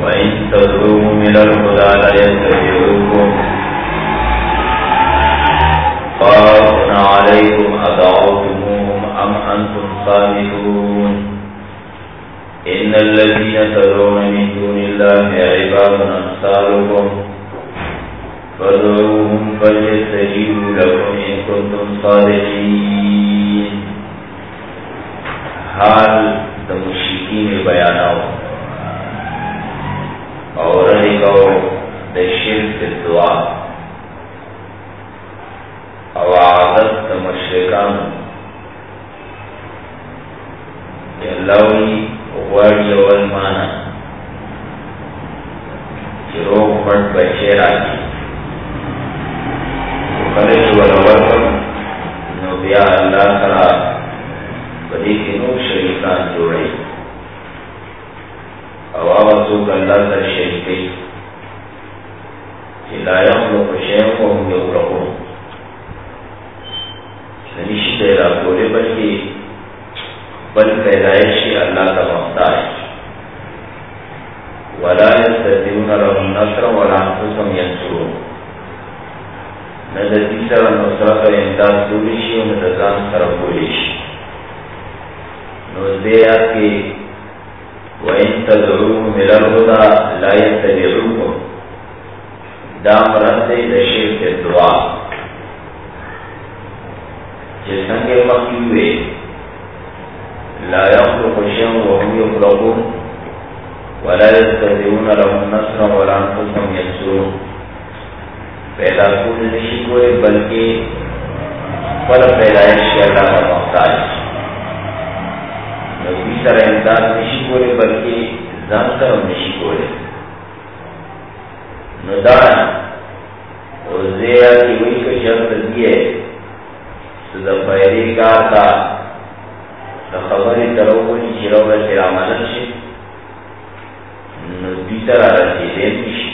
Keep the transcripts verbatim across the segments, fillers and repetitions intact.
وإن تدعوهم إلى الهدى لا يتبعوكم خوف عليكم أدعوتموهم أم أنتم صامتون إن الذين تدعون من دون الله عباد أمثالكم فادعوهم فليستجيبوا لكم إن كنتم صادقين. حال د مشرکین بیاناو اور رہو د شرک دعا او عادت د مشرکان اللہوی غواری اول مانا چی روح پڑ بچے راکی خلش والورکم نو بیا اللہ سرا بدی کی نو شریکان جوڑی او آوازوک اللہ سر شریکی چی لا یخلق شیئن و هم یخلقون نمیشی دیرا بولے بلکی بل پیدائشی اللہ کا محتاج ولا یستطیعون لهم نصرا ولا انفسهم ینصرون نہ تیسرا نصرت و امداد کولیشی و نتزان سر کولیشی نوزدیات کی وَإِن تَدْعُوهُمْ إِلَى الْهُدَى لَا يَتَّبِعُوكُمْ دام رد دشرک دعا جسنگ مخیوے لا يخلق شيئا وهم يخلقون ولا يستطيعون لهم نصرا ولا انفسهم ينصرون پیدا کون نشی کوئے بلکہ پر پیدائش اللہ کا محتاج نبی سر امداد نشی کوئے بلکہ زان سر نشی کوئے ندارا اور زیادہ کی ہوئی کو شرط دیئے سدہ پیدی کار تا خبری تروبنی چراغ چرامانن شی نبی سر رسیدن نشی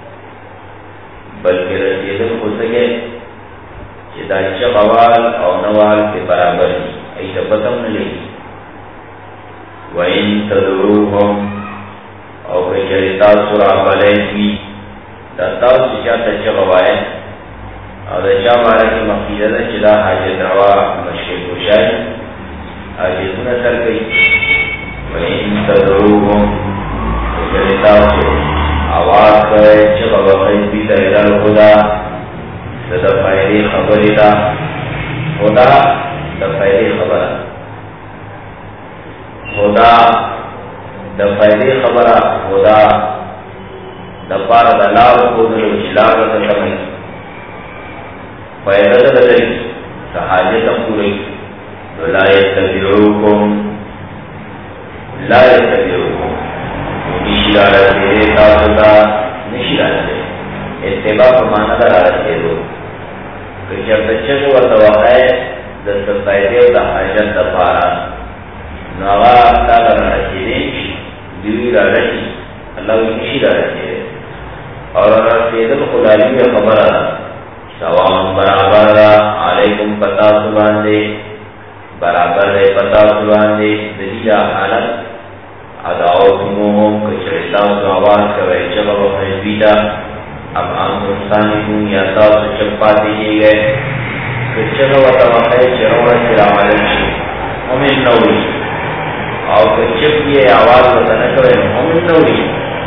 بلکہ رسیدن ہو سکے کہ دا چقوال او نوال کے برابر ہی ایسا پتم نہ لگی. وَإِن تَدْعُوهُمْ او بچری تاسو را بلین کی دا تاسو چاہتا چقوائے او دا چا بارا کی مقیدہ دا چدا حاجت روا مشکل خوشائی حاجتون سر گئی. وَإِن تَدْعُوهُمْ بچری تاسو آواز کرے چقا بخیر بیتا الال خدا دا فائدی خبری دا خدا دا فائدی خبر خدا دا فائدی خبر خدا دا پارا دا لاو خودلو چلاو دا سمئی فائدہ دا دلی سحاجتا پوری لا يتبعوكم لا يتبعوكم نشیرہ رسے تاسودا نشیرہ رسے اتباع پمانا در رسے دو کچھر تچھر و توقع دست فائدے و دا حاجت دا پارا نوغا تالا رسے دینش دیوی را رسی اللہ نشیرہ رسے اور رسے دل خدالی خبر سوام برابر علیکم پتا سبان دے برابر ہے پتا سبان دے دلیجا حالت ادعوتموهم کچرتاو تو آواز کرے چبا بخیر بیتا اب آنکو انسانی کون یا تاو سے چپا دیجئے گئے کچرو و توقعی چروڑا چرا ملنشی ہمیں نوری اور کچپ یہ آواز بتانا کرے ہمیں نوری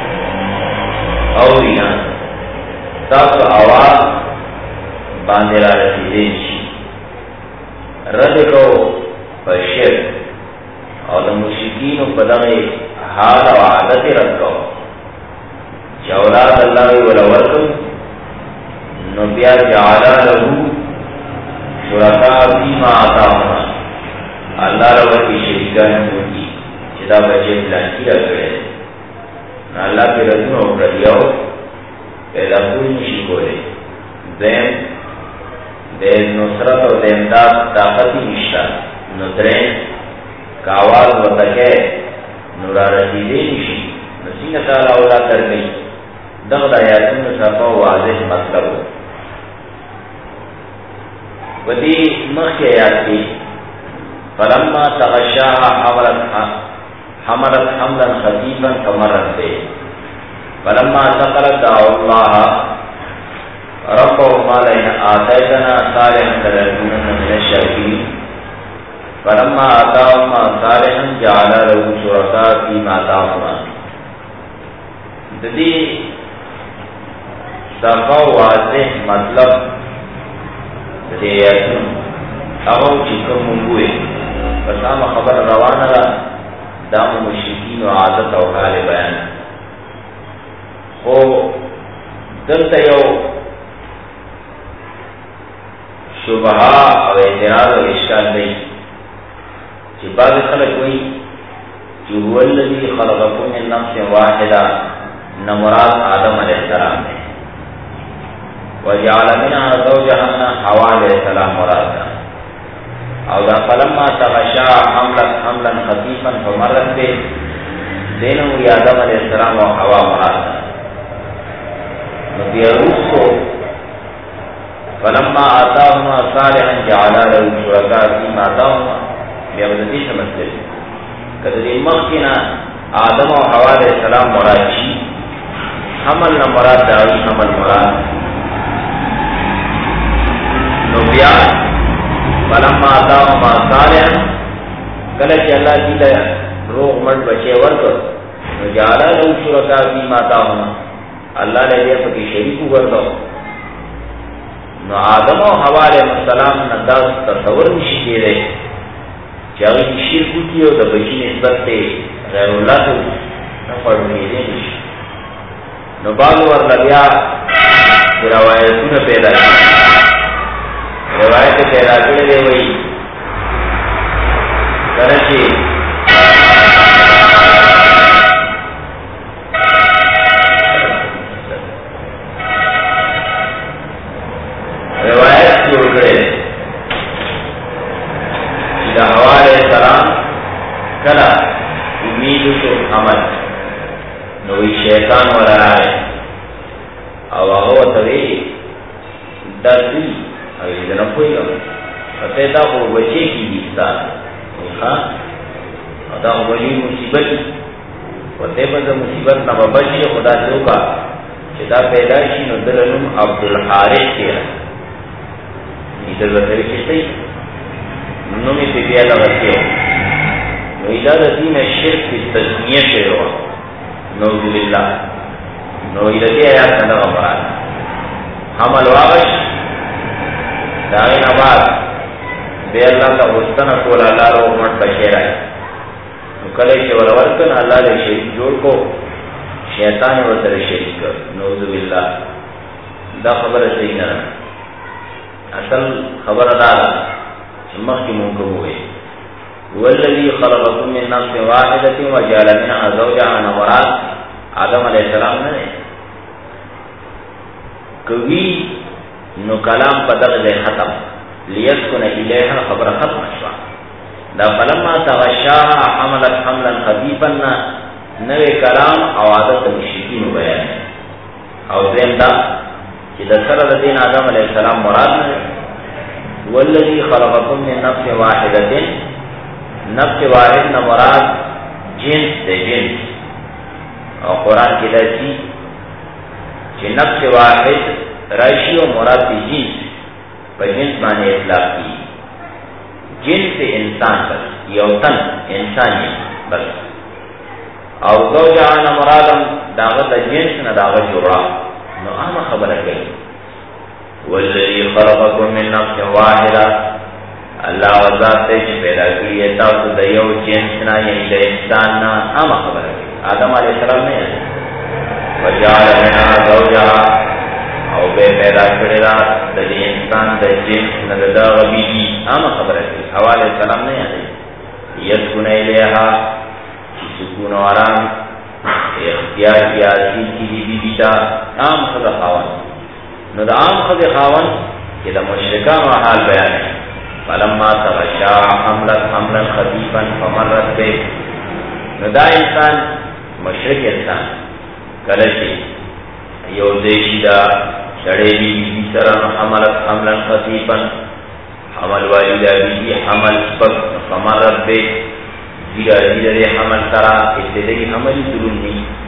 اوری نا تاو آواز باندے را رسی دینشی رد کو بشر اور مشرکین و بدغی حال و عادت رکھو چولاد اللہ ولورکم نبیا جعلا لہو شرکا فیما آتاہما اللہ رو کی شرکان ہوگی چدا بچے بلانکی رکھے اللہ کے رضون و پردیاؤ پیدا کوئی نشی کولے دین دین نصرت و دیمداد طاقتی نشتا ندرین کاواز و تکے نورا رسیدے نشی نسین تعالی اولا کر گئی دغد آیاتون صفا واضح مطلب ہو ودی مخی آیات کی فلما تغشاها حملت حملت حملا خفیفا کمرت دے فلما ثقلت دعوا الله ربهما لئن آتيتنا صالحا لنكونن من الشاكرين فلما آتاهما صالحا جعل له شركاء فيما آتاهما. ددی صفا واضح مطلب ددی ایتن اغو چکم منگوئے بسام خبر روانہ را دام مشرکین و عادت و حال بیان خو دلتا یو شبہا و اعتراض و اشکال نہیں چی بعض خلق ہوئی چی هو الذی خلقکم من نفس واحدہ نمراد آدم علیہ السلام نے وجعل منها زوجها حوا علیہ السلام مراد او دا فلما تغشا حملت حملا خفیفا فمرت بے دینو یا آدم علیہ السلام و حوا مراد نبی روس کو فلما آتاهما صالحا جعلا له شرکاء فیما آتاهما بیابدتی سمجھ گئی کدری مخینا آدم و حوا علیہ السلام مراد چی حمل نہ مراد داوی حمل مراد نبیا فلما آتاهما صالحا کلچ اللہ جی لیا روغ مٹ بچے ورکر جعلا له شرکاء فیما آتاهما اللہ نے دے پکی شریکو گردو نو آدم و حوا علیہ السلام نداز تصور نشی دے رہے چاہی شرکو کیو دا بچی نسبت تے غیر اللہ تو نفر میرے نشی نو باغ ور لگیا روایتون پیدا کی روایت پیدا کرے دے وہی کرچے روایت جوڑ کرے دا حوا علیہ السلام کلا امید تو عمل نوی شیطان والا آئے او آغا توی در دی او ایدن اپوئی گم فتیتا خو بچے کی دیستا خواہ او دا خو بلی مصیبت وطے پس مصیبت نبا بچے خدا چوکا چدا پیدایشی نو دلنم عبدالحارث کیا ایدر بطری چیستی نمی پی بیا لغتیو نو ایداد دین شرک کی تسمیہ شروع نعوذ باللہ نو ایدتی آیات نلغا مراد حمل واغش داغین آباد بے اللہ کا غستن کول اللہ رو امت بشیر آئی نو کلے شورورکن اللہ لے شریک جوڑ کو شیطان ورطر شریک کر نعوذ باللہ دا خبر صحیح نہ اصل خبر دارا چمخ کی منکر ہوئے والذی خلقکم من نفس واحدۃ وجعل منها زوجها نمراد آدم علیہ السلام نے کوي نو کلام بدل دے ختم لیسکن الیہا خبر ختم شوا دا فلما تغشاها حملت حملا خفیفا نوے کلام او عادت مشرکین بیان او دین دا کہ دا سر دین آدم علیہ السلام مراد نے والذی خلقکم من نفس واحدۃ نفس واحد نہ مراد جنس دے جنس اور قرآن کی درسی کہ نفس واحد رائشی و مراد کی جنس پر جنس معنی اطلاق کی جنس انسان بس یوتن انسانی بس اور دو جہاں نہ مرادم داغت جنس نہ داغت جوڑا نو عام خبر ہے والذی خلقکم من نفس واحدہ اللہ وذات تے چھ پیدا کی ہے تاکہ دیو جنس نہ یعنی دے انسان نہ عام خبر ہے آدم علیہ السلام نے وجعل منها زوجها او بے پیدا کرے دا دے انسان دے جنس نہ دا غبی عام خبر ہے حوا علیہ السلام نے یسکن الیہا سکون و آرام اختیار کی آسیل کی دی بی بیتا عام خدا خاون نو دا عام خدا خاون کہ دا مشرکان و حال بیان ہے فلما تغشا حملت حملا خفیفا فمرت بے نو دا انسان مشرک انسان کلچی یو دیشی دا شڑے بی بی سران حملت حملا خفیفا حمل والی دا بی بی حمل سپک فمرت بے زیرہ زیرہ حمل سرا ابتدائی حملی درونی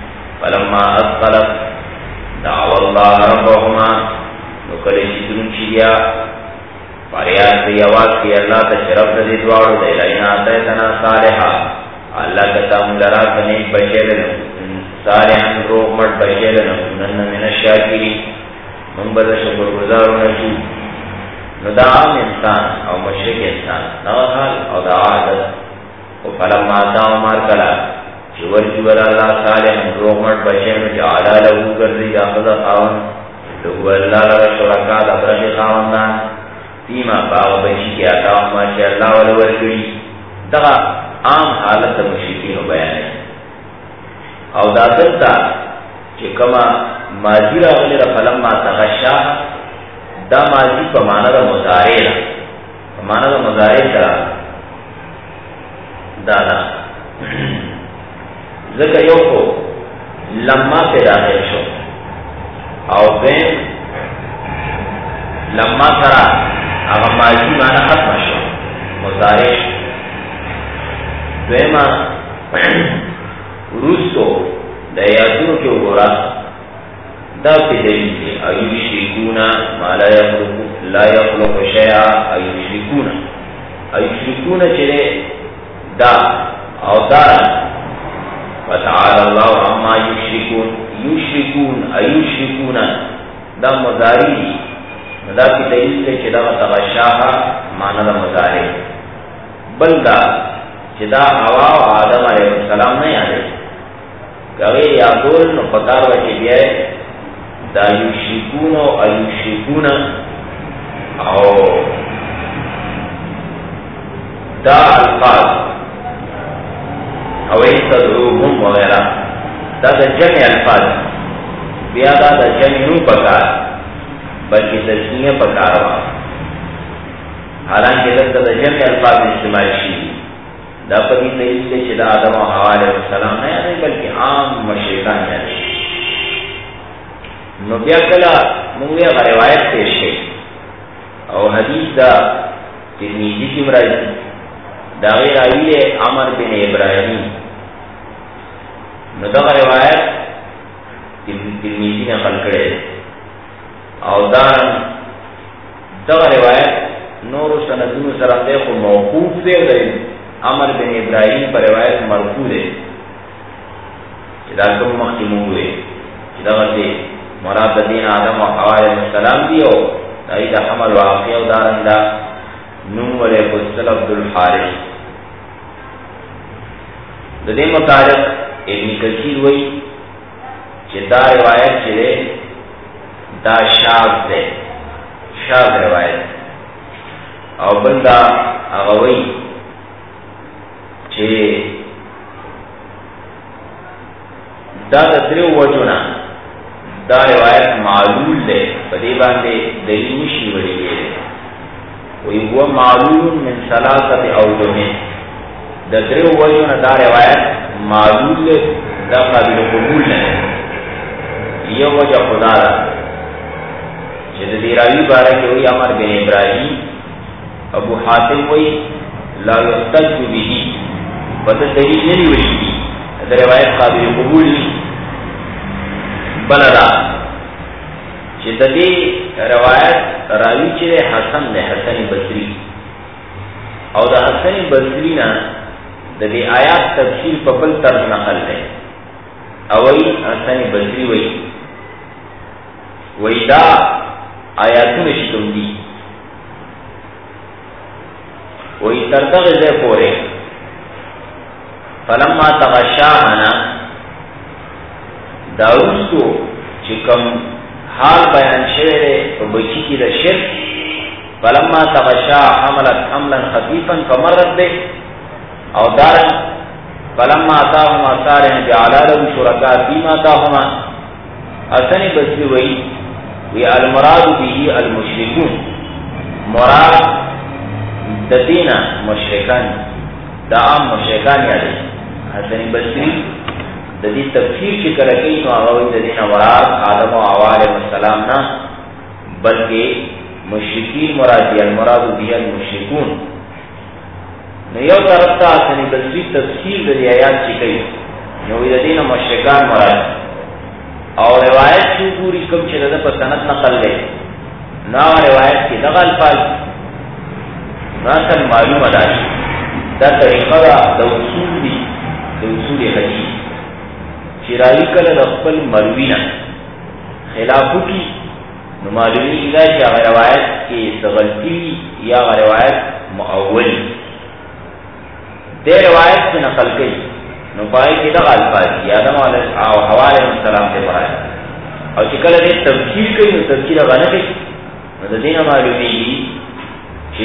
فلما اثقلت دعوا الله ربهما نکلی شدرون چیدیا فریاد کی آواز کی اللہ تشرف رضی دوارو دیلائنا آتیتنا صالحا اللہ کتام لرا کنیک بشیلنا صالحا روح مرد بشیلنا کنن من الشاکری من بد شکر گزارو نشو نو دا عام انسان او مشرک انسان نو حال او دا عادت و فلما آتاو مار کلا چور چور اللہ صالحا روح مرد بشیلنا جعلا لہو کردی آخذ خاون لہو اللہ لرا شرکا دبرش خاوندان فیما باغ بچی کی آتاو ماشی اللہ والا ورکڑی دا عام حالت مشرکین و بیان ہے او دا دلتا چی کما ماضی را غلی را فلما تغشا دا ماضی پا مانا دا مزارے را پا مانا دا مزارے را دادا ذکر یو کو لما پہ داخل شو او بین لما سرا اگا ماضی مانا ختم شو مزارے شو دویما روستو دا یادونو کیو گورا دا پی دلیل تے ایوشرکونا ما لا یخلق لا یخلق شیعا ایوشرکونا ایوشرکونا چلے دا او دارا وتعالی اللہ عما یشرکون یشرکون ایوشرکونا دا مزاری دا پی دلیل تے چلا تغشاها مانا دا مزاری بل دا چدا ہوا و آدم علیہ السلام نہیں آدھے کہ یادول نو پکار وچی بیائے دا یوشکون و ایوشکون او دا الفاظ او ایستدعوهم وغیرہ دا دا جمع الفاظ بیا دا دا جمع نو پکار بلکہ تسنیہ پکار ہوا حالانکہ دا دا جمع الفاظ استعمال شیئی دا پدی دلیل سے چدا آدم و حوا علیہ السلام نہیں آنے بلکہ عام مشرکان جانے نو بیا کلا منگویا کا روایت پیش ہے او حدیث دا ترمیزی کی مرائی دا غیر آویل عمر بن ابراہیم نو دا روایت ترمیزی نے خل کرے او دارن دا روایت نور سندون سرم دے خو موقوف دے گئے عمر بن ابراہیم پر روایت مرفوع ہے چدا کم مختمو ہوئے چدا غزے مراد دین آدم و حوا علیہ السلام دیو دائیدہ حمل واقعی و دارندہ نوم علیہ السلام عبدالحارث دین مطالق ابن کثیر ہوئی چدا روایت چلے دا شاذ دے شاذ روایت او بندہ اغوئی چھے دا دریو وجونا دا روایت معلول دے پدی باندے دلیل نشی وڑی گئے وی ہوا معلول من ثلاثت اوجونے دا دریو وجونا دا روایت معلول دے دا قابل قبول دے یہ وجہ خدا دا چھے دا دیراوی بارہ کے ہوئی عمر بن ابراہیم ابو حاتم ہوئی لا یحتج بھی بدل دلیل نہیں ہوئی تھی روایت قابل قبول بلدا چدی روایت راوی چرے حسن نے حسن بصری اور دا حسن بصری نا دے آیات تفسیر پبل طرز نقل ہے اوئی حسن بصری وئی وئی دا آیاتون شتم دی وئی تردغ زی پورے فلما تغشاہنا داروستو چکم حال بیان شعرے تو بچی کی دا شرک فلما تغشاہ حملت حملا خفیفا فمرت بے او دارا فلما آتاہما صالحا جعلا لہو شرکا فیما آتاہما حسن بصری وی وی المراد به المشرکون مراد ددینا مشرکان دا عام مشرکان یادی حسن بصری ددی تفسیر چکر کئی نو آغاوی ددینا مراد آدم و حوا علیہ السلام نا بلکہ مشرکین مرادی المراد به المشرکون نیو طرف تا حسن بصری تفسیر ددی آیات چکئی نو ددینا مشرکان مراد اور روایت کی پوری کم چلے پر سند نقل گئے نا روایت کی دغا الفاظ ناسل معلوم اداشی دا طریقہ دا دا اصول دی دا اصول حدیث چرائی کل رخبل مروینا خلافو کی نمالوی دا چا روایت کی سغلطی یا روایت معولی دے روایت سے نقل گئی نپائی کی دغا الفاظ یا آدم علیہ السلام سے پڑھایا اور چکل دے تفسیر کئی نو تفسیر غنہ کئی نو دین معلومی چھے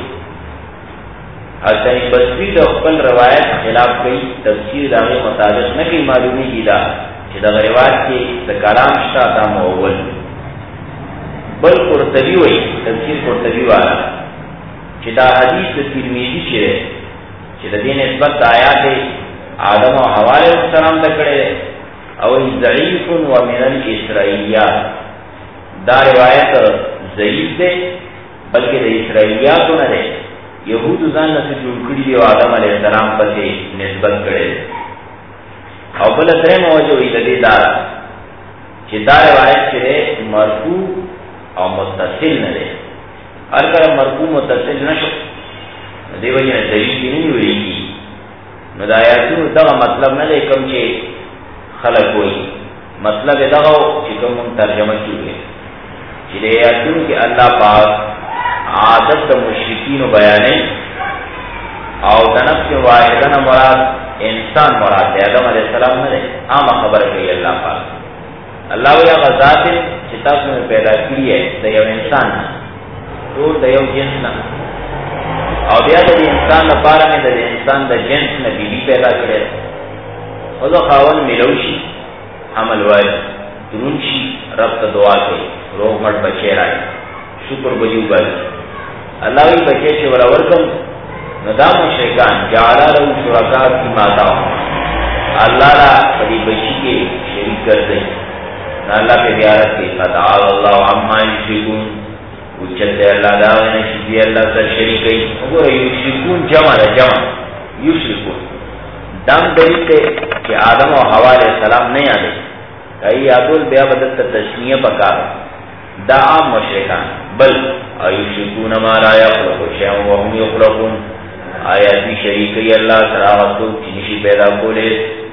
حسن بصری دا خپل روایت خلاف کئی تفسیر داغی مطابق نکی معلومی کی دا چھے دا روایت کے دا کلام شتا دا معول بل قرطبی وی تفسیر قرطبی والا چھے دا حدیث ترمیزی چھے چھے دا دین اسبت آیات آدم و حوا علیہ السلام دکڑے او ضعیف و من الاسرائیلیات دا روایت ضعیف دے بلکہ دا اسرائیلیاتو نہ دے یہود زان نسی جوڑ کری دیو آدم علیہ السلام پتے نسبت کرے او بل درے موجوی لدی دارا چی دا روایت چرے مرفوع او متصل ندے ہر کر مرفوع متصل نشو دی وجہ دلیل کی نہیں ہوئی کی ندایاتون دا مطلب ندے کم چے خلق ہوئی مطلب دا چی کم من ترجمہ چوئے چی دے یاتون کہ اللہ پاک عادت دا مشرکین و بیانے او دا نفس واحدن مراد انسان مراد دے آدم علیہ السلام نے عام خبر کئی اللہ پاک اللہ ویا غذات چتاس میں پیدا کی ہے دا یو انسان تو دا یو جنس نا او بیا دا دی انسان دا پارا میں دا دی انسان دا جنس نا بی بی پیدا کرے او دا خاون ملوشی حمل وائی درونشی رب تا دعا کے روح مٹ بچے رائے شکر بجو بل اللہ وی بچے چھے ولا ورکم ندام و شیطان جعلا رو شرکات کی ماتا اللہ را قدی بچی کے شریک کر دیں نا اللہ پہ بیارت کے فتعال اللہ عما یشرکون اچھت دے اللہ داوین شدی اللہ سر شریکی اگر یشرکون جمع دا جمع یشرکون دم دلیل تے کہ آدم و حوا علیہ السلام نہیں آدھے کئی آدول بیا بدت تشنیہ پکار دا عام مشرکان بل ایشرکون ما لا یخلق شیئا وهم یخلقون آیات بھی شریکی اللہ سراغتو چنشی پیدا کولے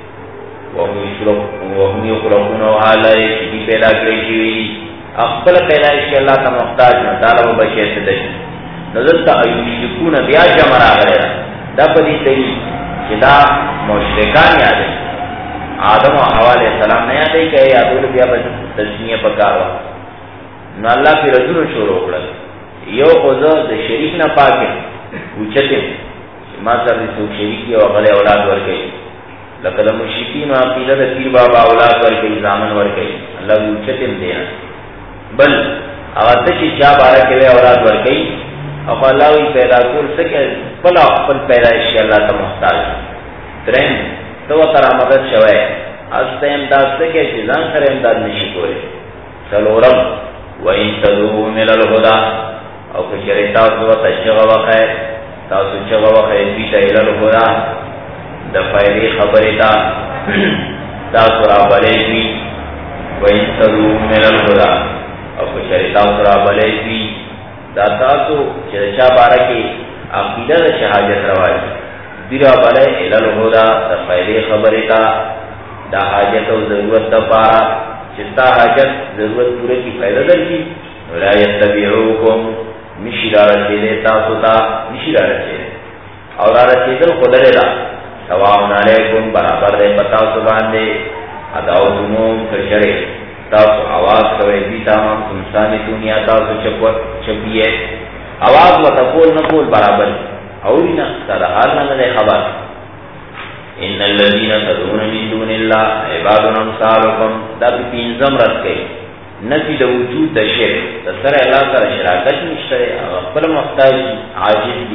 وهم یخلقون و حالا چنشی پیدا کریشی اقبل پیدا اشی اللہ تا مختاج نتالا و بشیر ستشن نظرتا ایشرکون بیا جمع آگرے دا پدی تئی چدا مشرکان یادے آدم و حوا علیہ السلام نے یادے کہ یادول بیا تجنیہ پکاروا نو اللہ پی رجل شروع کرد یو خوزا دا شریک نا پاکن اوچتن ما سر رسول شریکی و غلی اولاد ورکی لکہ دا مشرکین و عقیدہ دا پیر بابا اولاد ورکی زامن ورکی اللہ اوچتن دینا بل اگر تشی چا بارا کے اولاد ورکی اخو اللہ وی پیدا کر سکے پلا اخفل پیدا اشی اللہ تا محتاج ترین تو ترا مدد شوئے از تا امداد سکے چیزان سر امداد نشی کوئے سلورم وَإِن تَدُوهُ مِلَ الْهُدَى او کچھرے تاسو و تشغ وخیر تاسو چغ وخیر بیتا الى الْهُدَى دا فائدی خبریتا تاسو را بلیدوی وَإِن تَدُوهُ مِلَ الْهُدَى او کچھرے تاسو را بلیدوی دا تاسو چرچا بارکی عقیدہ دا شہاجت روائی دیرا بلے الى الْهُدَى دا فائدی خبریتا دا حاجت و ضرورت دا پارا چستا حاجت ضرورت پورے کی فائدہ در کی ولا یتبعوکم مشیرہ رسیدے تاسوتا مشیرہ رسیدے اور رسیدل خود لیدہ سواؤن علیکم برابر دے پتاو سبان دے اداو تموم کشرے تاسو آواز کوئے دیتا ہم تمسانی دنیا تاسو چپیے آواز و تقول نقول برابر اورینا سادہ حال نہ دے خبر ان الذين تدعون من دون الله عباد امثالكم دا پینزم رد گئی نفی دا وجود دا شرک دا سر اللہ سر شراکت نشترے اغفر محتاج عاجز دی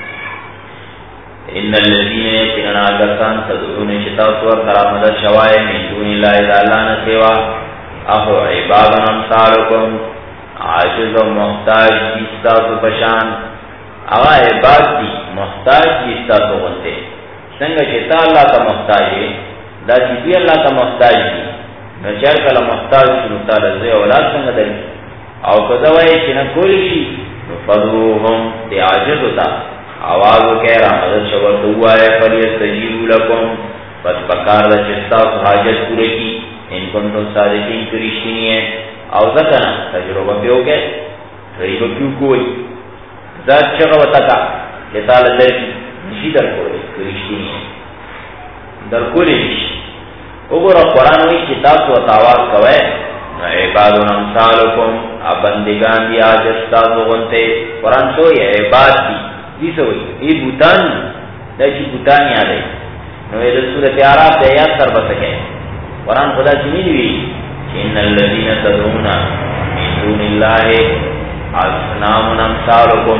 ان الذين يتنان آگرسان تدعون شتاوتور ترامدت شوائے من دون اللہ اذا اللہ نسیوا اخو عباد امثالكم عاجز و محتاج جیستا تو پشان اغا عباد دی محتاج جیستا تو غنتے سنگا چتا اللہ کا محتاج ہے دا چیزی اللہ کا محتاج دی نو چر کله محتاج شنو تعالی زوی اولاد څنګه دري او کدوای چې نه کولی شي نو فضوهم دی عاجز ہوتا آواز وکړه را مدد شو تو وای فلیستجیبوا لكم پس پکار د چستا حاجت پوره کی ان کوم صادقین کرشتنی ہے او ځکه تجربه پیو کې ریب کیو کوی ذات څنګه وتا کا چې تعالی دې نشي درکولې کرشتنی ہے درکولې نشي وګوره قرآن وی کتاب تو تاواز کوي عباد امثالکم ابندگان دی آجستا زغنتے قرآن تو یہ عباد دی دی سوئی ای بوتان دیشی بوتان یادے نو یہ سورت عراف دے یاد سر بسکے قرآن خدا چنی دیوی ان الذین تدعون من دون اللہ اصنام امثالکم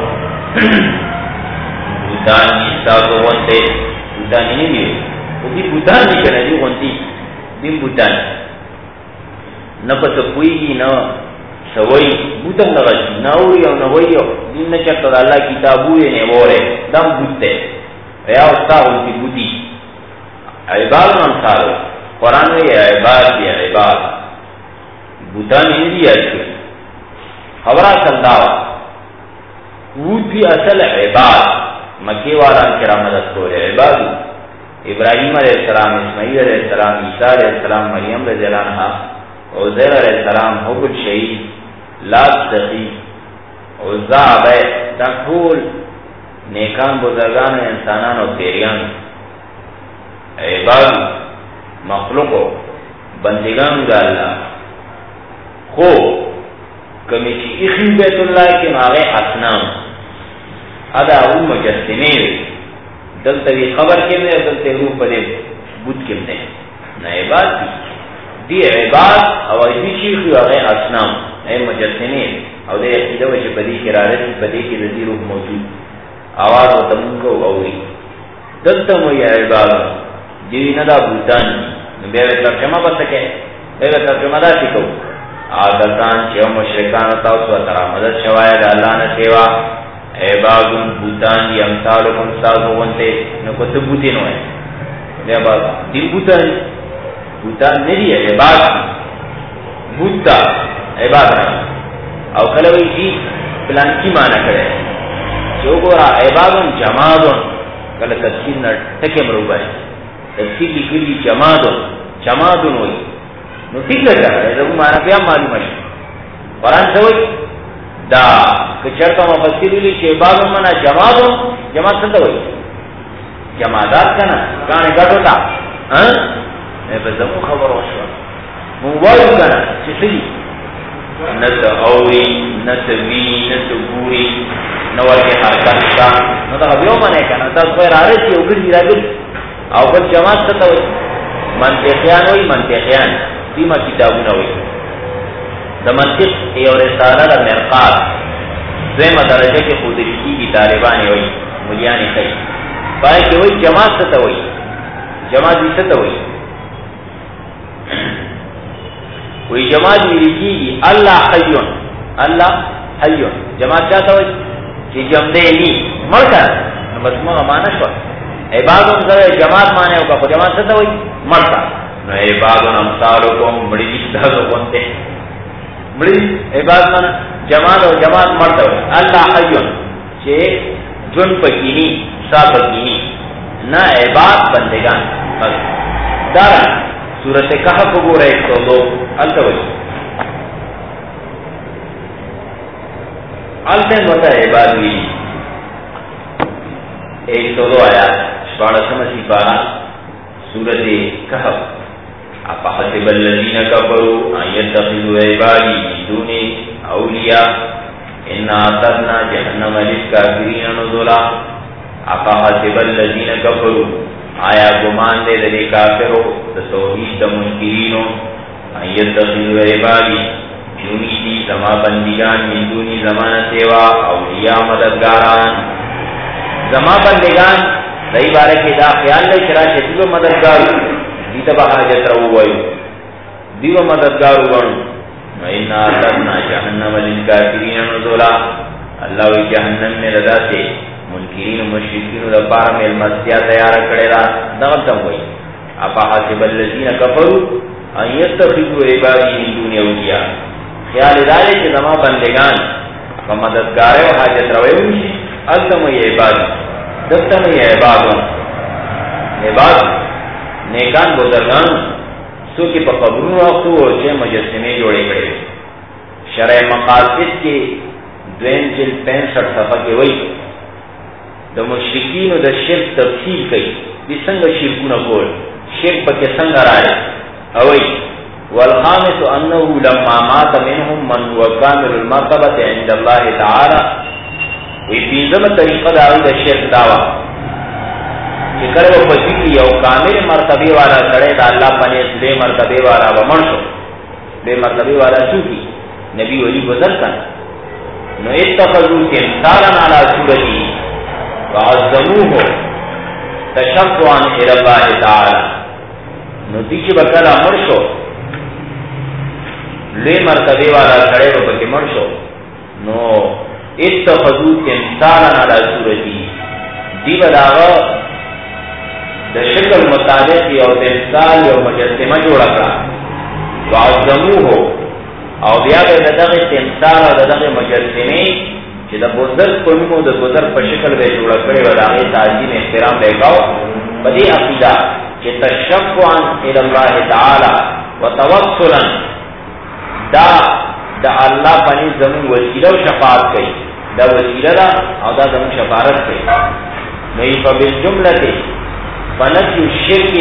بوتان جستا زغنتے بوتان نہیں دیوی وہ دی بوتان دی کنا دی غنتی دی بوتان نہ پتہ کوئی گی نہ سوئی بوتن لگی نہ اوری او نہ وئی او دین نہ چکر اللہ کتابو نے وورے دم بوتے یا استاد کی بوتی عباد نام سارو قرآن میں یہ عباد یہ عباد بوتان ہندی ہے خبرہ سنداوا وہ بھی اصل عباد مکے والا کرام مدد کو عباد ابراہیم علیہ السلام اسماعیل علیہ السلام عیسیٰ علیہ السلام مریم رضی اللہ عنہا عزیر علیہ السلام حب الشہید لات دقی عزا عبی تکھول نیکان بزرگان انسانان و پیریان عباد مخلوقو بندگان دا اللہ خو کمی چی اخی بیت اللہ کی ماغی اصنام ادا او مجسمی دلتا بھی خبر کم دے دلتا روح پدے بود کم دے نا عباد دی دی عباد او ایدی شیخی و اغی اصنام اے مجسمی او دے اقیدہ وچے بدی کرارت بدی کی رضی روح موجود آواز و تمنکو اوری دلتا موی عباد دیوی ندا بوتان بیوی ترجمہ بسکے بیوی ترجمہ دا سکو آدتان چیو مشرکان تاوس و ترا مدد شواید اللہ نسیوا عباد بوتان دی امثالکم سازو ونتے نکو تبوتی نوئے بیا با دل بوتان بوتان نہیں ہے عباد بوتا عباد نہیں او کلوی کی پلان کی معنی کرے جو گورا عبادن جمادن کل تفسیر نہ ٹکے مروبہ ہے تفسیر کی کلی جمادن جمادن ہوئی نو ٹھیک لگا ہے جب معنی پہ معلوم ہے قرآن سے ہوئی دا کچر کا مفسر لی کہ عبادن منا جمادن جماد سنتا ہوئی جمادات کا نا کانے گٹ ہوتا ہاں میں بس دمو خبر ہوشوا موبائل کا نا چسلی نت اوری نت وی نت گوری نور کے حرکت کا نو تا بیو منے کنا تا کوئی رارے سی اوگر دی راگل او بل جماعت ستا ہوئی منطقیان ہوئی منطقیان دیما کتابونا ہوئی دا منطق ای اور رسالہ دا مرقات دویمہ درجہ کے خودشکی کی طالبانی ہوئی ملیانی خی پائے کہ ہوئی جماعت ستا ہوئی جماعت بھی ستا ہوئی کوئی جماعت بھی لکھی گی اللہ حیون اللہ حیون جماعت چاہتا ہوئی کہ جمدے نی مر کر مسموع مانا شو عبادن سر جماعت مانے ہوگا کو جماعت ستا ہوئی مر کر نو عبادن امثالکم بڑی جسدہ دو کنتے بڑی عبادت مانا جماعت و جماعت مرتا ہوئی اللہ حیون چھے جن پکینی سا پکینی نا عباد بندگان دارا سورت کہف کو رہے ایک سو دو التوئی التین ہوتا ہے عباد بھی ایک سو دو آیا شباڑا سمسی پارا سورت کہف اپا حسب اللذین کفروا ان یتخذوا عبادی من دون اولیاء انا اعتدنا جہنم للکافرین نزلا اپا حسب اللذین کفروا آیا گمان دے دے کافرو دا توحید دا منکرینو ان یتخذوا عبادی جونی دی زما بندگان من دونی زمان سیوا اولیاء مددگاران زما بندگان دائی بارے کے دا خیال لے چرا شدیو مددگارو دیتا با حاجت رو ویو دیو مددگارو گنو وَإِنَّا أَعْتَدْنَا جَهَنَّمَ لِلْكَافِرِينَ نُزُلًا اللہ وی جہنم میں رضا سے منکرین و مشرکین و دپار میں المسیح تیار کرے را دغلتم ہوئی اپا حاسب اللذین کفروا ان یتخذوا عبادی من دون اولیاء، خیال دارے کہ زما بندگان و مددگارے و حاجت روے ہوئی التم یہ عبادی دفتم یہ عبادوں عباد نیکان بزرگان سو کی پا قبرون وقتو اور چھے مجسمے جوڑے کرے. شرع مقاصد کے دوین جل پینسٹھ صفحہ کے وئی دا مشرکین و دا شرک تفصیل کئی دی سنگ شرکو نکول شرک پا کے سنگ رائے اوئی والخامس انہو لما مات منہم من هو کامل المرتبت عند اللہ تعالی وی بیزم طریقہ داوی دا شرک داوا کہ کرے وہ فضیلی او کامل مرتبی والا کرے دا اللہ پنیس بے مرتبی والا ومنشو بے مرتبی والا سوکی نبی ولی گزر کن نو اتخذو تمثالا علی صورتی وعظموه تشفعا الى اللہ تعالی نو دیچ بکر امر شو لے مرتبے والا کھڑے و بکی مر شو نو اتخذو تمثالا علی صورتی دی بداغا دا شکل مطابق او تمثال او مجسمہ جوڑا کرا وعظموه او بیا به دغه تمثال او دغه مجسمه چې د بزرګ په نوم د بزرګ په شکل به جوړ کړي و دغه تعظیم احترام به کاو په دې عقیده چې تشفعا الى الله تعالی وتوسلا دا د الله باندې زمون وسیله او شفاعت کوي دا وسیله دا او دا زمون شفاعت کوي نو په بالجمله فنفي الشرك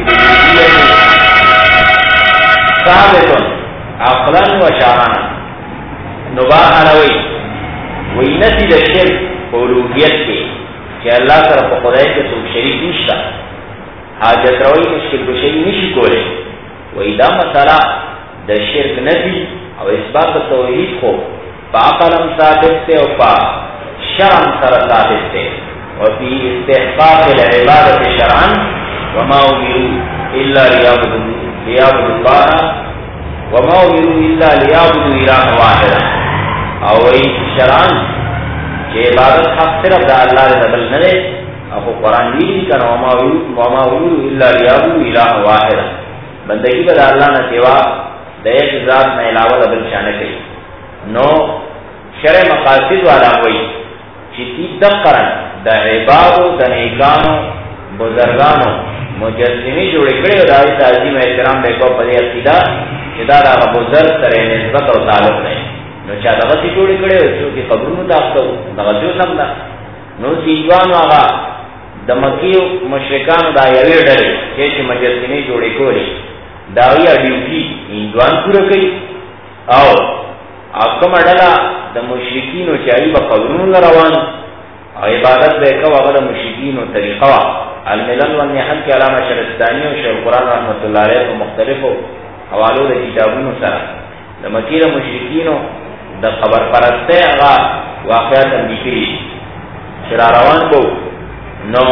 ثابت عقلا و شعرانا نباہ نوی وی نسی دا شرک اولوہیت کے کہ اللہ طرف خدای کے سب شریک نشتا حاجت روی مشکل بشری نشی کولے وی دا مسئلہ دا شرک نفی او اثبات توحید کو پا عقلم ثابت سے او پا شرم سر ثابت سے وفی استحقاق العبادت شرعن وما امرو الا لیعبد اللہ وما امروا الا ليعبدوا الها واحدا او ای شرعن کہ عبادت حق صرف دا اللہ نے دبل نہ دے او قرآن بھی کنا وما وما امروا الا ليعبدوا الها واحدا بندگی بدا اللہ نہ سوا د ایک ذات نہ علاوہ دبل شان کئی نو شرع مقاصد والا ہوئی چتی دقرن دا عبادو دا نیکانو بزرگانو مجسمی جوڑے کڑے و دائی تعظیم احترام بے کو پدی عقیدہ چدا دا بزرگ سرے نسبت و تعلق نہیں نو چا دا غصی جوڑے کڑے و چونکہ قبرونو تاکتو دا غصیو سمدا نو سیجوانو آغا دا مکیو مشرکانو دا یوی ڈرے چیچ مجسمی جوڑے کولے داوی اڈیو کی اندوان پورا کئی او آکم اڈلا دا مشرکینو چاہی با قبرونو لروان او عبادت بے کو آغا دا مشرکینو طریقہ الملل والنحل کے علامہ شرستانی و شیخ قرآن رحمت اللہ علیہ و مختلفو حوالو دا کتابونو سر دا مکیر مشرکینو دا خبر پرستے اغا واقعات اندیکری شراروان بو نو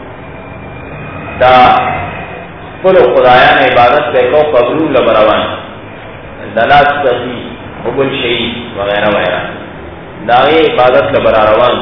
دا پلو خدایان عبادت بے کو قبرون لبروان دلاس تخی حبل شہید وغیرہ وغیرہ دا غی عبادت لبراروان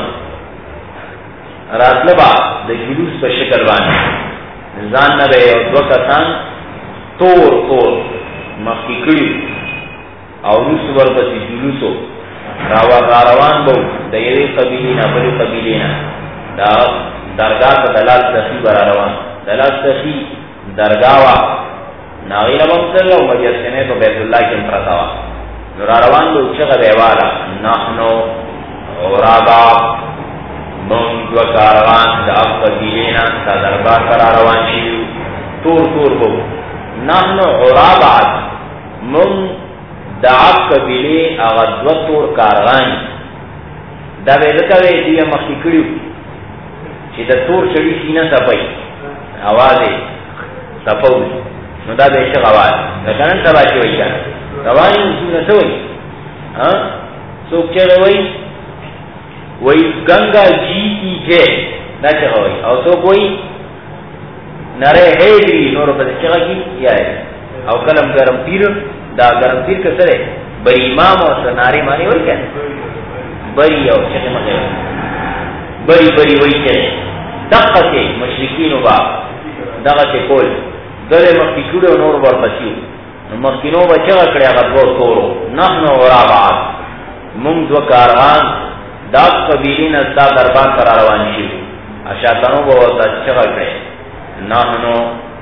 راتلبا دا جلوس پا شکل بانی زان نبے او دو کسان تور تور مخی کڑیو او روس ورپسی جلوسو راوا غاروان بو دا یوی قبیلینا بلی قبیلینا دا درگاہ کا دلال سخی برا روان دلال سخی درگاہوا ناغی نبمتل و مجسمے تو بیت اللہ کی امپرتاوا نورا روان بو چغ بیوالا نحنو غرابا من دو کاروان دا اب قبیلینا تا دربار کرا روان شیو تور تور بو نحنو غرابات من دا اب قبیلی اغا دو تور کاروان دا بیدکا وی دیو مخی کریو چی دا تور چڑی سینہ سپای آوازی سپوز نو دا بیشق آواز لکنن سبا چی وی کانا روانی سینہ سوئی سوک چه روئی وی گنگا جیتی جے نا چگا وی او تو کوئی نرے حیدری نورو پس چگا کی یا ہے او کلم گرم پیر دا گرم پیر کسر ہے بری امام اور سناری مانی وی کیا بری او چگا مخیر بری بری وی چلے دقا کے مشرکین و با دقا کے کول دلے مخی کڑے و نور بار پسیو مخکینو بچه کړی هغه دوه تورو نحن غرابات مونږ دوه کارغان دا قبیلې نه ستا دربار ته را روان شي اشاتنو به ورته چغه کړی نحنو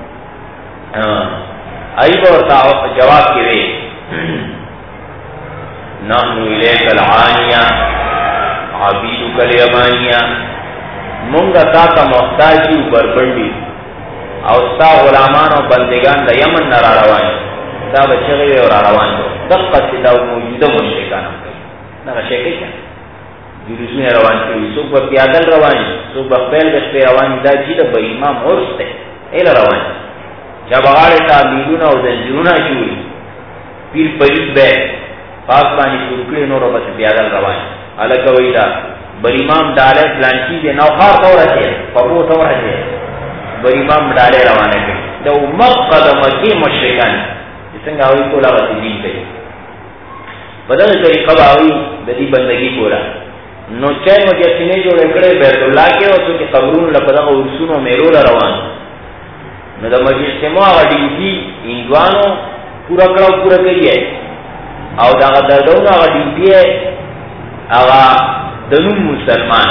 ای به ورته جواب کې وی نحنو الیک العانیه عبیدک الیمانیه مونږ تا ته محتاج یو بربندي او ستا غلامان او بندگان د یمن نه را روان دا بچغه وی را روان دغه دا موجوده مشرکان دا شي کې جلوسونه روان شي څوک په پیادل روان څوک په خپل غشته روان دا چې د امام اورس ته ال روان جبغاړه تعمیلونه او زنجیرونه شوي پیر پریز به پاک باندې ټوکړي نور په پیادل روان الګ وی دا بر امام ډاله بلانچی دی نو خار تورته په وو تورته بر امام ډاله روانه کړي دا مقدمه کې مشرکان څنګه وی کولا وتی دي کوي بدل طریقه باوی د دې بندگی کولا نو چای مجسمه جوړ کړي بیت الله کې او چې قبرونو لپاره ورسونو میرو روان نو د مجسمه هغه ډیوټي انګوانو پورا کړو پورا کوي او دا دردونه هغه ډیوټي هغه دنو مسلمان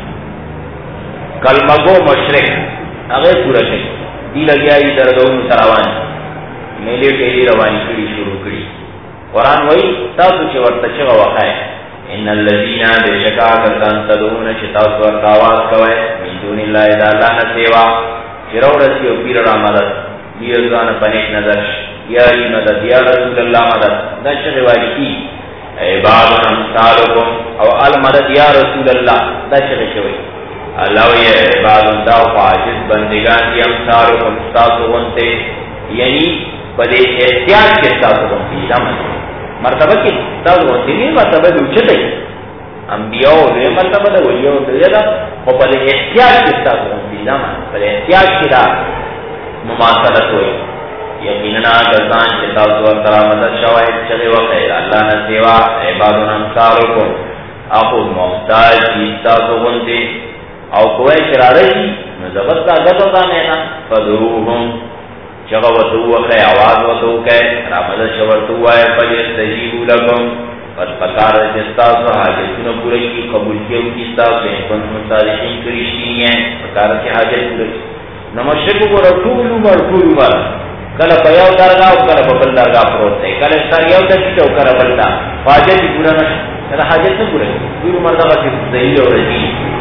کلمه گو مشرک هغه پورا کوي دی لګیایي دردونه روان میلې ټیلی رواني کړي شروع کړي قرآن وی تاسو چې ورته چغه وخای ان الذين بشکا کسان تدعون چې تاسو ورته आवाज کوي من دون الله الا الله نه سیوا چرورسی او پیر را مدد دیرزان پنیک نظر یا ای مدد یا رسول اللہ مدد دا چغه والی کی عباد امثالکم او المدد یا رسول اللہ دا چغه شوی اللہ وی عباد دا فاجد بندگان دی امثالکم ستاسو غنتے یعنی پدے احتیاط کے ستاسو غنتے دا مرتبہ کی ستاسو غنتے نہیں مرتبہ دوچتے انبیاء دے مرتبہ دا ولیاء دے دا او پدے احتیاط کے ستاسو غنتے دا پدے احتیاط کی دا مماثلت ہوئی یقیننا گردان چتا سور ترا مدد شوائد چلے وقت اللہ نہ سوا عبادنا امثالکم اخو محتاج کیستا تو غنتے او کوئی شرارے کی نزبت کا گذر نینا فدروہم چغوتو وقت آواز وطو کہ را مدد شورتو آئے فجستجیبو لکم پس پکار جستا سو حاجتون پورے کی قبول کیو کیستا سو انکن مصادقین کرشتی ہیں پکار کی حاجت پورے نمشکو کو رکول عمر کول عمر کله په یو درگاه او کله په بل درگاه پروت دی کله سر یو د چې او کله بل دا حاجت پورا نه دا حاجت نه پورا ټول مردا باندې ذلیل او رضی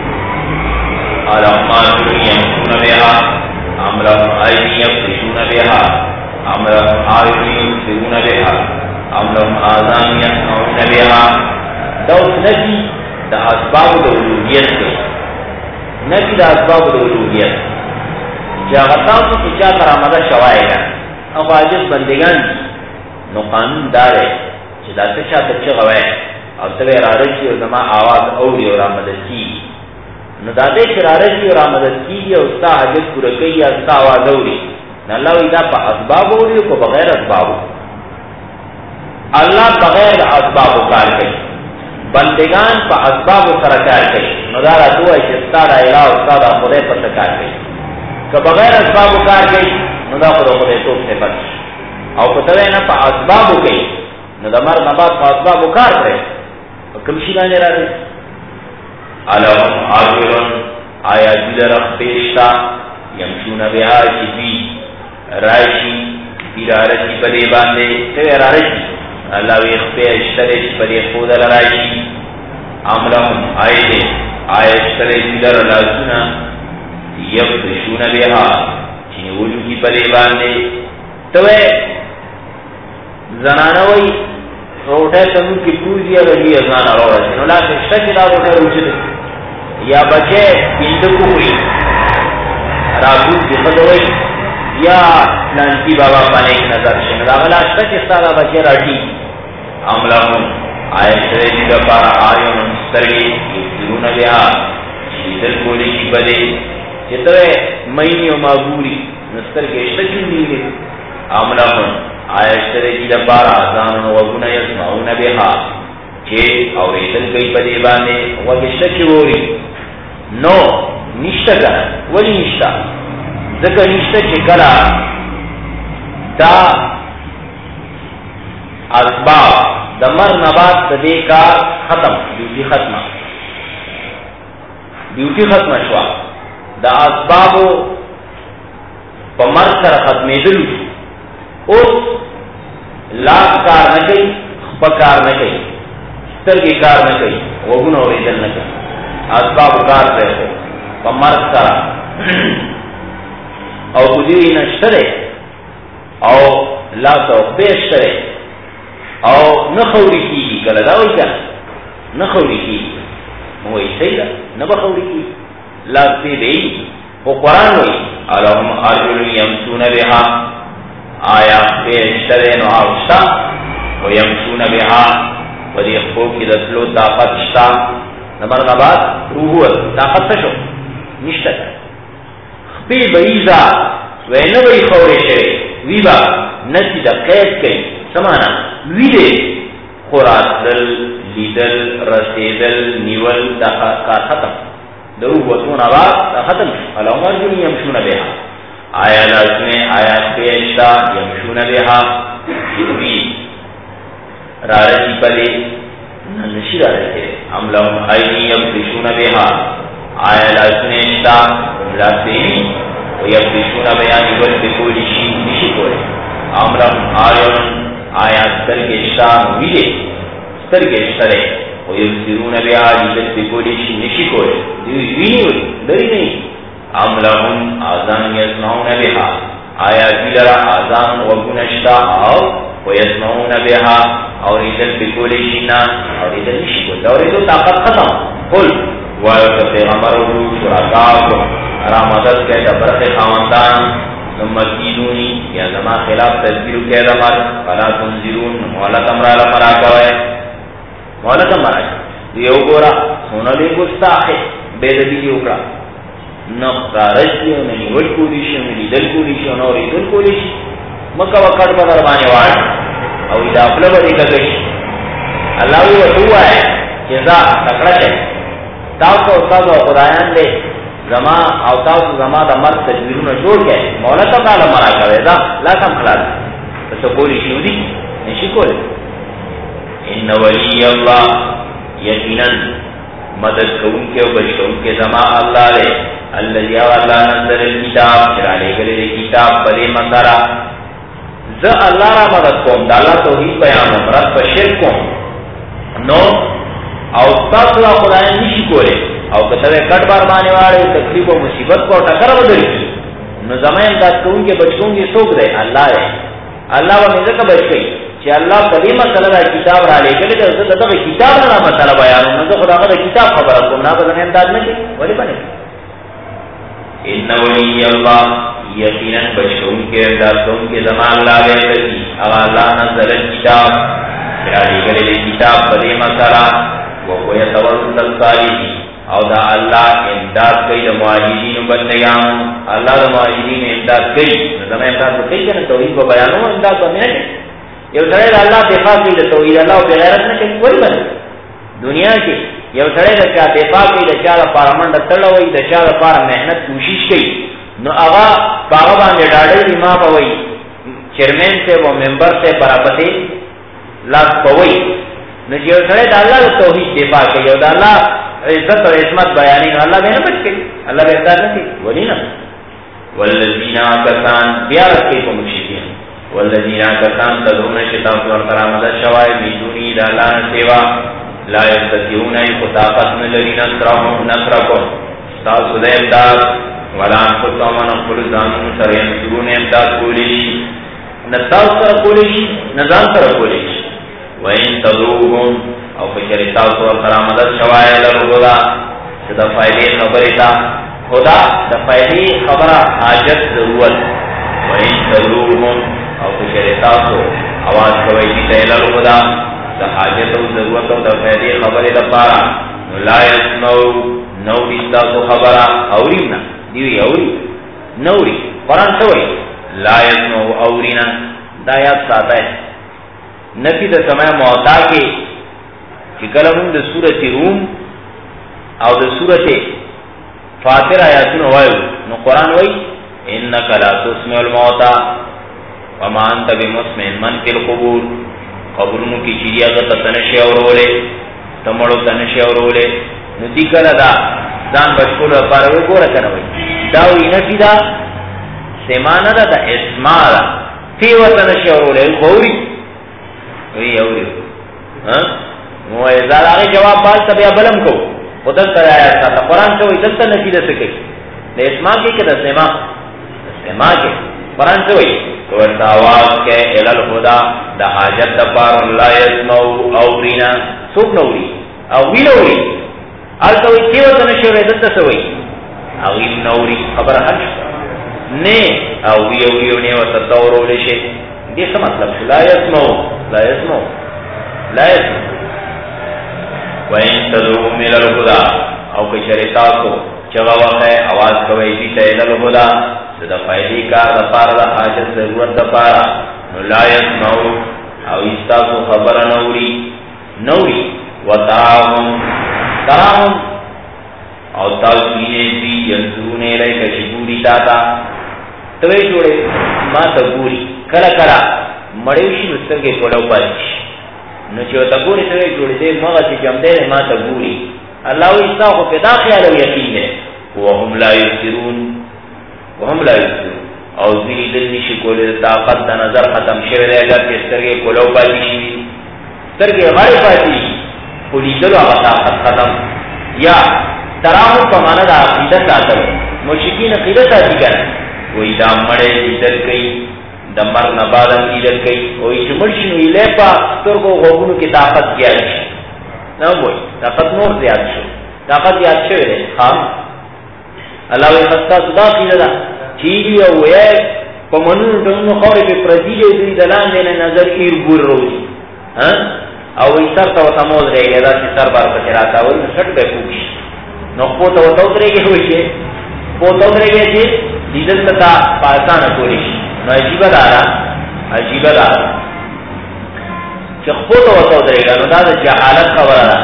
علامات یمشون بها امرهم ایدی یبطشون بها امرهم آیدی یبصرون بها امرهم آذان یسمعون بها دا نفی د اسباب د الوهیت دی نفی د اسباب د الوهیت چې هغه تاسو چې چا تر آمده شوای ده او عاجز بندگان نو قانون دار ہے چې دا څه چاته چې غوي او ته راځي او زما आवाज اوري او را مدد کی نو دا دې چې راځي او را مدد کی او ستا حاجت پوره کوي او ستا आवाज اوري نو الله دا په اسباب اوري او بغیر اسباب الله بغیر اسباب کار کوي بندگان په اسباب سره کار کوي نو دا راځي چې ستا الہ او ستا خدای په کار کوي که بغیر اسباب کار کوي نو دا خود خدای توب سے بچ او پتوے نا پا اسبابو کئی نو دا مرد نباد پا اسبابو کار کرے کمشی لانے را رہے علم آجرن آیا جل رخ پیشتا یمشون بها چیزی رائشی بیرارشی پدے باندے توے رارشی اللہ وی اخپے اشترش پدے خود لرائشی عملہم آئے دے آیا اشترش جل رلازونا یبتشون بها چینی وجو کی پدے باندے توے زنانوی روٹے تنو کی پوزی لگی ازانا رو رسی نو لا سشتا چی دا روٹے روچے یا بچے بندکو ہوئی راگود کی خدوئی یا لانتی بابا پانیک نظر شن دا غلا شتا چی ستا دا بچے راٹی عملہم آئے شرعی دا پارا آئیون مسترگی یفترون بیا شیدل کولی کی پدے چی توے مینی و مابوری نستر کے اشتا چون دیگے عملہم آیشتر جی لبارا آزانون وگونا یسمعون بها چه اور ایتن کئی پدے بانے وگشتا چوری نو نشتا کنا ولی نشتا ذکر نشتا چه کلا دا اسباب دمر نبات دے کار ختم، ڈیوٹی ختم، ڈیوٹی ختم شوا، دا اسبابو پمر سر ختمی دل، اس لاکھ کار نہ کئی، خپکار نہ کئی، سترگی کار نہ کئی، وگن اور ریجل نہ کئی، اسباب کار رہے پمر سر او کدیوی نشترے او لا تو پیشترے او نخوری کی گی کل داوئی کیا نخوری کی گی وہی صحیح دا نبخوری کی لا تی دی وہ قرآن ہوئی الہم ارجل یمسون بها آیا پیشترے نو آوشتا و یمسون بها و دی خوب کی دسلو طاقت شتا نمبر نبات روحوت طاقت تشو نشتا خپی بیزا وینو بی خوری شوی ویبا نسی دا قید کئی سمانا ویدے خورات دل لیدل رسیدل نیول دا کار ختم درو بطون آباد دا ختم علام ارجنی یمشون بیہا آیا لازمیں آیا پیشتا یمشون بیہا جدوی رارسی پلے نشی رارسی ام لهم آئینی یبتشون بیہا آیا لازمیں اشتا لازمی ویبتشون بیہا نیول بکولی شین نشی کوئے ام لهم آیون آیا سترگشتا ویدے سترگشترے ویبصرون بها لیدت بکولی شی نشی کوئے دیوی وینی ہوئی دری نہیں ام لهم آزان یسمعون بها آیا دیلرا آزان وگنشتا آو ویسمعون بها اور لیدت بکولی شینا اور لیدت نشی کوئے دوری تو طاقت ختم قل ویوت پیغمبر رو شرکاکم را مدد کہتا برق خواندان ثم کیدونی یا زمان خلاف تذکیرو کہتا مر فلا تنزلون مولت امرا لمرا کوئے مولت امرا دیو گورا سونا لے گستاخے بیدبی کی اکڑا نقصارش دیو ننی وڈ کولیشی ننی دل کولیشی نوری دل کولیشی مکہ وقت بدر بانے وارد او اذا افلو بدی کگش اللہ وی وطوہ ہے جزا تکڑا ہے تاکو استاذ و خدایان لے زما او تاسو زما د مرد تجویرونه جوړ کړي مولا تعالی مرا کوي دا لا سم خلاص څه کولی شي ودی نشي کولی ان ولی الله یقینا مدد کوونکې او بچونکې زما الله له الذي الله نزل الكتاب چرالې غلې کتاب په دې مسره ز الله را مدد کوم د الله توحید بیان مراد په شرک کوم نو او تاسو خدای نشي کولی او کتنے کٹ بار مانے والے تکلیف و مصیبت کو ٹکر بدل کی نو زمین امداد کروں کے بچوں کی سوکھ دے اللہ ہے اللہ و مزہ کا بچ گئی کہ اللہ کبھی مسئلہ دا کتاب را لے کے لئے تو تب کتاب نہ مسئلہ بیان نہ تو خدا کا کتاب خبر کو نہ بدنے امداد میں کی ولی بنے ان ولی اللہ یقینا بچوں کے امداد کروں کے زمان لا لے کی اللہ نزل کتاب را لے کے لئے کتاب بدے مسئلہ وہ کوئی تورد الصالحین او دا اللہ امداد کئی دا معاہدین بندگان اللہ دا معاہدین امداد کئی زمان امداد کو کئی جانا توحید کو بیانوں امداد کو میرے یو سڑے دا اللہ دفاع کئی دا توحید اللہ و بغیرت نے کئی کوئی بنے دنیا کی یو سڑے دا چاہ دفاع کئی دا چاہ دا پارا منڈا تڑوئی دا چاہ دا پارا محنت کوشش کئی نو اغا پاغا باندے ڈاڑی دی ماں پوئی چیرمین سے وہ ممبر سے پراپتے لاس پوئی نو یو سڑے دا اللہ دا توحید دفاع کئی یو دا اللہ عزت اور عصمت بیانی اللہ بے نہ بچ گئی اللہ بے اقدار نہ کی ولی نہ والذین آکسان بیارت کے کو مشکین والذین آکسان تدرون شتاف اور قرامت شوائے بیدونی دا اللہ سیوا لا یستطیعون کو طاقت میں لگی نصرہم نصرکم استاذ خدا امداد ولان خطا من اقبل زانون سر ینصرون امداد کولیشی نستاذ سر کولیشی نظام سر کولیشی وَإِن تَدْرُوهُمْ او فکری تاوتو کرامدت شوائے لرغدا دا فائدی خبری تا خدا دا فائدی خبرہ حاجت ضرورت وَإِن تَدْرُوهُمْ او فکری تاوتو آواز کوئی دیتا لرغدا دا حاجت و ضرورت دا فائدی خبری دا پارا لا يسمعو نو دیتا تو خبرہ اورینا دیوی اوری نوری قرآن سوئی لا يسمعو اورینا دا یاد ساتا ہے نفی دا سمع موتا کے کہ کلمون دا سورت روم او دا سورت فاتر آیاتون ہوئیو نو قرآن ہوئی انکا لا تسمع الموتا وما انت بمسمع من فی القبور قبرونو کی چیزیا کا تنشی اورولے تمڑو تنشی اورولے نو دی کلا دا دان بچکول پارو گو رکھنا ہوئی داوی نفی دا سمانا دا دا اسما دا فی و تنشی اورولے خوری وی اوری مو ازال آگے جواب بال تب یا بلم کو خودت تا آیا تا قرآن سوئی دلتا نفی دا سکی دا اسما کی کہ دا سما سما کی قرآن سوئی تو ارتا آواز کے الالخدا دا حاجت دا پار لا یسمو اورینا سوک نوری او وی نوری آل سوئی کیو تنشی اورولے دلتا سوئی اوی نوری خبر حج نے او وی اوی اوی و ستاور اولے شے یہ سا مطلب شو لا یسمو لا یسمو لا یسمو وَإِن تَدْعُوهُمْ إِلَى الْهُدَى او کچرتا کو چغا وقت ہے آواز کوئی دیتا إِلَى الْهُدَى دا فائدی کار دا پارا دا حاجت ضرورت دا پارا نو لا یسمعو او استاسو خبر نوری نوری وَتَرَاهُمْ تَرَاهُمْ او تاوکینے دی ینظرون الیک شبوری داتا توی جوڑے ما تا گوری کلا کلا مڑیوشی نسترگے پڑاو پاریش نو چیو تا گوری توی جوڑے دے مغا چی جم دے ما تا گوری اللہ و استاخو پیدا خیال و یقین دے وهم لا یسرون وهم لا یسرون او زیلی دل نشی کولی طاقت دا نظر ختم شوی دے اگر چی سترگے پڑاو پاریشی سترگے غاری پاتی کولی دلو آغا طاقت ختم یا تراہم پمانا دا عقیدت آتا ہو مشکین عقیدت آتی کرنا وہی دا مڑے لیدر کئی دا مرن بادم لیدر کئی وہی چمرشنو ایلے پا تر کو غوگونو کی طاقت زیاد شو نا بوئی طاقت نور زیاد شو طاقت زیاد شو ہے خام اللہ وی خستا صدا خیلہ دا چیلی او وی پا منون تنو خوری پی پرزیلے دوی دلان دینا نظر ایر گور روزی او وی سر تا وطموز رہے گا دا سی سر بار پچراتا وی سٹ بے پوکش نو پوتا و توترے گئے ہوئی چھے پوتا اترے گئے چھے دیدن تا پاکستان کولیش نو عجیبہ دارا عجیبہ دارا چھے پوتا و توترے گا نو دا دا جہالت خبر دا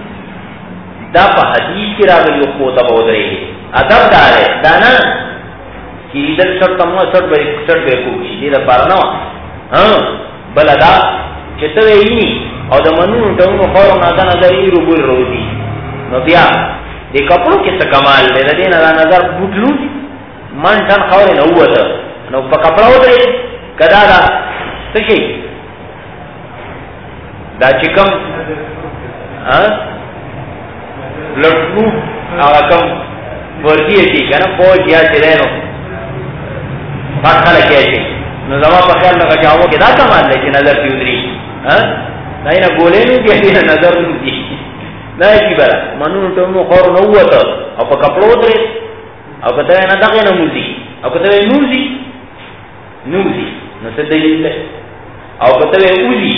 دا پا حدیث کی راگل یو پوتا با اترے گئے ادب دارے دانا کہ دیدن سٹ تمو سٹ بے سٹ بے کوکشی دیدہ پارنو ہاں بلا دا چھے توے ہی او دا منون تاونو خورو ناتا نظر ای رو بول رو دی نو بیا دے کپڑوں کس کمال دے دا دینا دا نظر بوٹلو من ٹن خوری نوو تا نو پا کپڑا ہو دے کدا دا تشی دا چکم لٹنو آگا کم ورکی ایسی کنا پوچ یا چرینو پاک خلق ایسی نو زمان پا خیال لگا جاؤں کہ دا کمال دے چی نظر تی ادری نا اینا گولے نو دی اینا نظر نو دی نا ایسی برا منون تنو خور نوو تا او پا کپڑو اترے او کتوے نا دقی نموزی او کتوے نوزی نوزی نسل دلیل لے او کتوے اوزی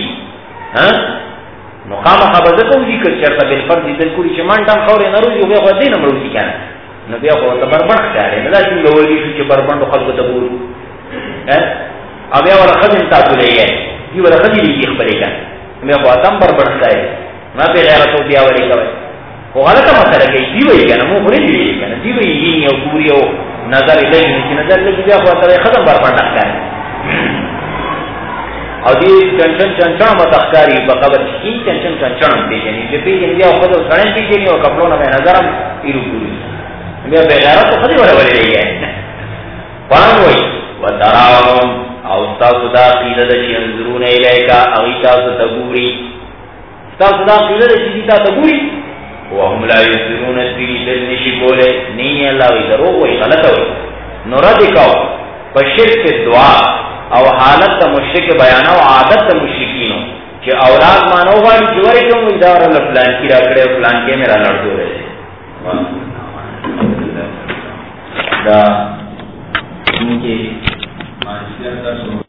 نو خام خبازت اوزی کر چرتا بالفرد دل کوری چه من تن خوری نروزی او بیا خود دی نمروزی کانا نو بیا خود تا بربند خیاله ندا چون گولی شو چه بربند و خلق تبور او بیا ورا خزم تاتو لے گئے یہ ورا خزی لیگی اخبری کن بیا خود تم بربند خیاله نا پی غیرتو بیا وری کوئی وہ غلطہ مسئلہ کہ دیوئی کنا مو خورے دیوئی کنا دیوئی ہینی او پوری او نظر لگی نیچی نظر لگی بیا خواہ طرح ختم برپن اخکاری او دی چنچن چنچن مت اخکاری بقبر چکی چنچن چنچن پیجنی جو پیجنی بیا خود سڑن پیجنی و کپڑوں میں نظرم ایرو پوری بیا بغیرت تو خودی والا ولی رہی ہے قرآن ہوئی وَتَرَاهُمْ او ستاسو دا قیدہ دا چی انظرون الیکا اغیتاسو تگوری ستاسو دا قیدہ دا چی تگوری وهم لا يسرون سبيل دل نشی بولے نہیں اللہ وی دروغ وی غلط ہوئی نرد کاؤ پشرک دعا او حالت تا مشرک بیانا و عادت تا مشرکینو چی اولاد مانو باری جوری کیوں مجدار اللہ فلان کی را کڑے فلان کے میرا لڑ دو رہے دا مجھے